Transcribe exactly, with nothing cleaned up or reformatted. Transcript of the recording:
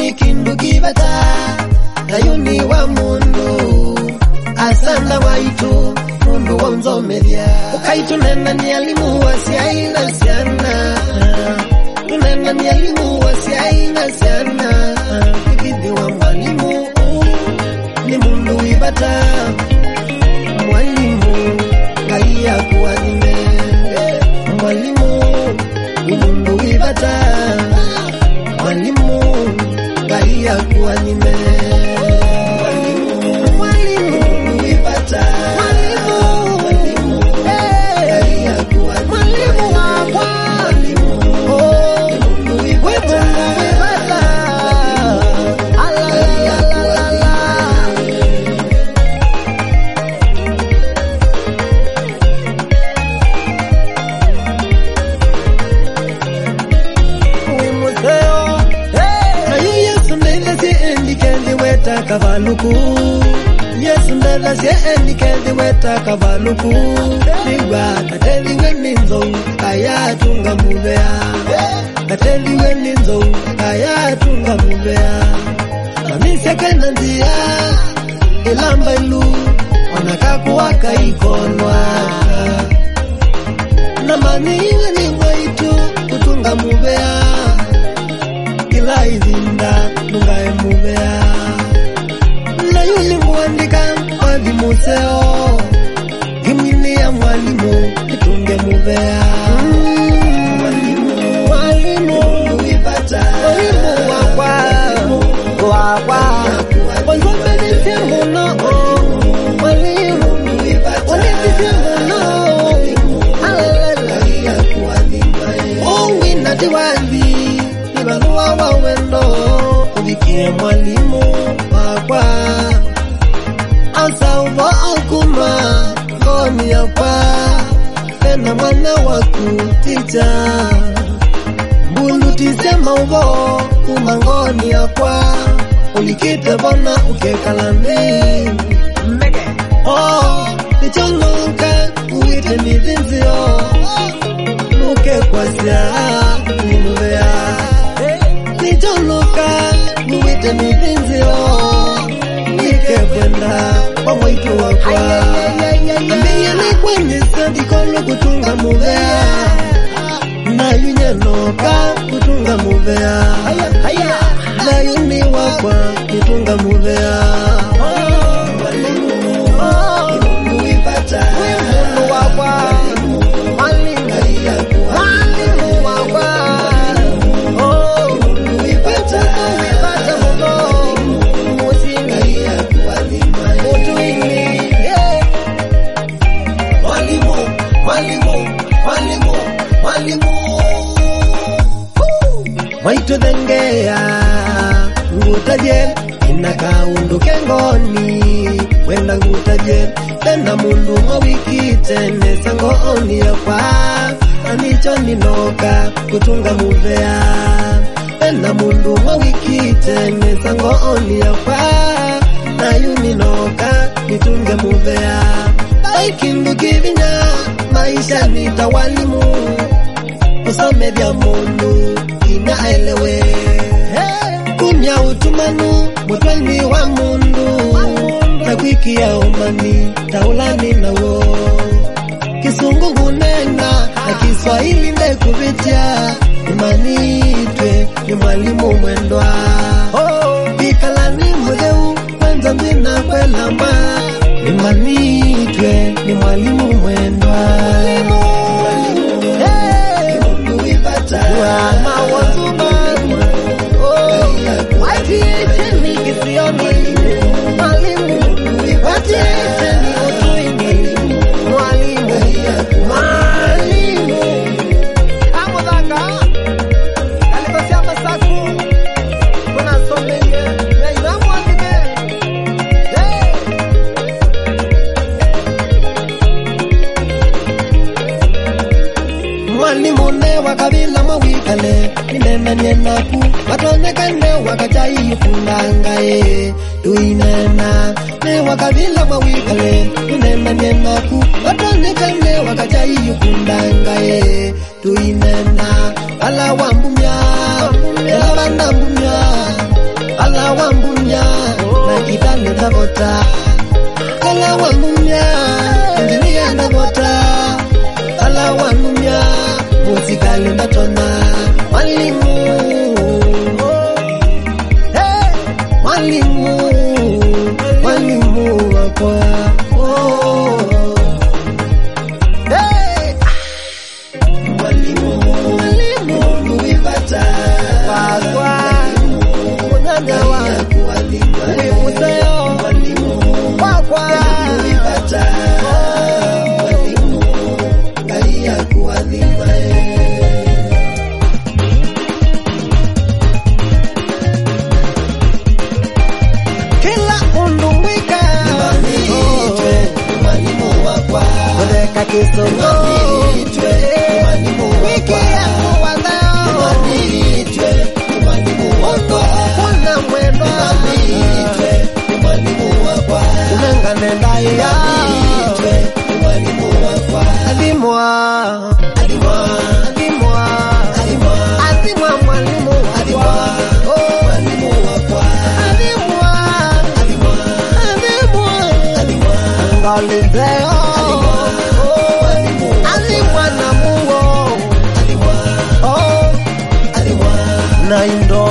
ikindu kibata nayuni wa mundu asanda waitu mundu wa mzomeria ukaitu nena ni alimu wa siaina siana tunena ni alimu wa siaina siana ibidi wa mwalimu ni mundu ibata mwalimu kaya kuwa nime mwalimu ni mundu ibata mwalimu kaya kuwa nime Kavaluku Yesu ndela sie endikezi weta kavaluku Liwa kateli weninzo kaya tunga muvea Kateli weninzo kaya tunga muvea Mamise kena nzia ilamba ilu Wanakaku waka ikonwa Na mani iwe ni waitu kutunga muvea Kila izinda nungae muvea Yuli muandika mwalimu seo Gimini ya mwalimu nitunge muvea Mwalimu Mwalimu Uipata Mwalimu wakwa Wakwa Wanzome nisi muno Mwalimu Uipata Wanisi muno Alala Ungi na diwali Nibarua wawendo Ubikie mwalimu wakwa Asa uwa okuma Ngoni ya kwa Tena mwana waku ticha Mbulu tisema uwo Kuma ngoni ya kwa Ulikite bona ukekalani Mege Oh Nichonuka Uite mizinzio Nuke kwa siya Nimuvea Nichonuka Uite mizinzio Nike kwenda Kwa mwaitu wakwa Ambiya ni kwenye sadi kolo kutunga muvea Na yunye noka kutunga muvea Na yuni wakwa kutunga muvea Mwalimu Mwalimu Uipata Mwalimu wakwa Mwalimu Mwalimu wakwa Mwalimu Uipata Uipata mwalimu Mwalimu, mwalimu Waitu dengea Ngutaje Inaka unduke ngoni Wenda ngutaje Tena mundu mawiki Tene sangoni ya kwa Anicho ninoka Kutunga muvea Tena mundu mawiki Tene sangoni ya kwa Na yuninoka Nitunge muvea Aikindu kivinya Maisha nita walimu Usome vya mundu Inaelewe Kunya utumanu Mutwani wa mundu Takwiki ya umani Taulani na wo Kisungu gunena Na Kiswahili ndekuvitia Imani itwe Ni mwalimu mwendwa Bikalani mudeu Kwanza mbina kwelama Imani itwe Ni mwalimu mwendwa Mwalimu Uipata Wana wazuma Waiti itini kisioni Mwalimu Uipata Itini utuini Mwalimu Mwalimu Amo dhaka Kalikosia masaku Kuna somenye Na inamu wazime Mwalimu ne wakabila mawikale Ninena nyenaku Watonekane wakachayi kundangaye Tuinena Ne wakabila mawikale Ninena nyenaku Watonekane wakachayi kundangaye Tuinena Ala wambumya Ela wanambumya ndavota ala walumya engineer ndavota ala walumya musikali ndatona mwalimu hey mwalimu mwalimu wakwa oh hey mwalimu mwalimu uipata wakwa unadawa uiputayo mwalimu wakwa uipata mwalimu galia kuadhima kila undumwika mwalimu wakwa Odeka kisomo wiki ya kuwadao kuna mwendo unanga nenda ya alimwa alimwa alimwa alimwa mwalimu alimwa mwalimu wakwa alimwa alimwa alimwa ngalizeo alimwa na muo alimwa alimwa na indo